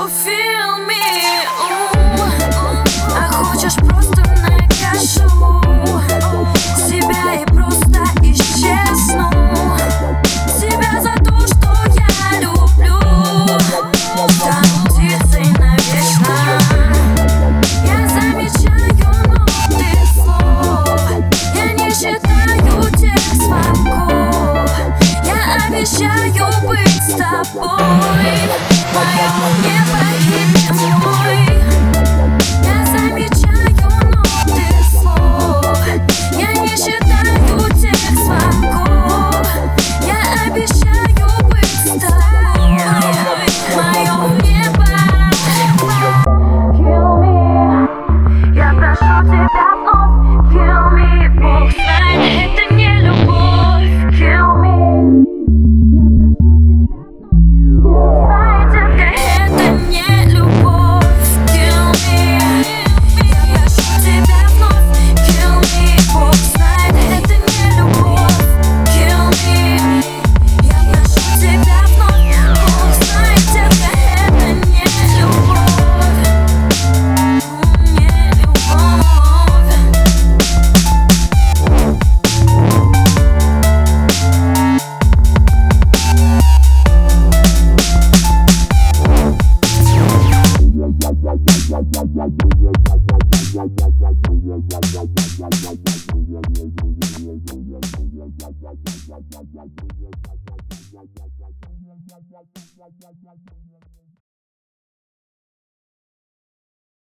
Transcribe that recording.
feel me. А хочешь просто накажу себя и просто исчезну. Себя за то, что я люблю. Стану птицей навечно. Я замечаю ноты слов. Я не считаю тех звонков. Я обещаю быть с тобой. Мое небо и ты мой. Я замечаю ноты слов. Я не считаю тех звонков. Я обещаю быть с тобой. Мое небо. Kill me. Я прошу тебя вновь. Kill me. Бог знает, это не любовь. Kill me. Yeah.